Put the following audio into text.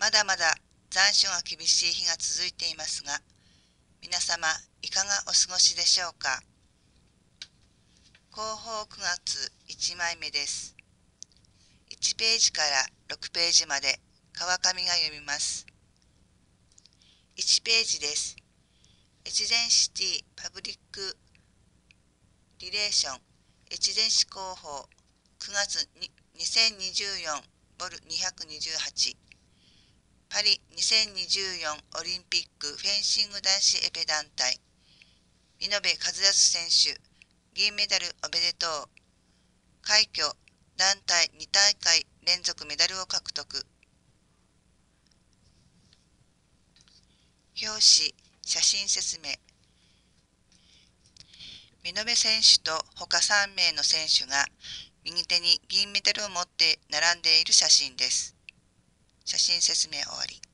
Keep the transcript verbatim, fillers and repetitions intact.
まだまだ残暑が厳しい日が続いていますが、皆様いかがお過ごしでしょうか。広報くがついちまいめです。いちページからろくページまで川上が読みます。いちページです。越前シティパブリックリレーション越前市広報くがつにせんにじゅうよんボルにひゃくにじゅうはちパリにせんにじゅうよんオリンピックフェンシング男子エペ団体見延和康選手銀メダルおめでとう。快挙団体に大会連続メダルを獲得。表紙写真説明。見延選手と他さんめいの選手が右手に銀メダルを持って並んでいる写真です。写真説明終わり。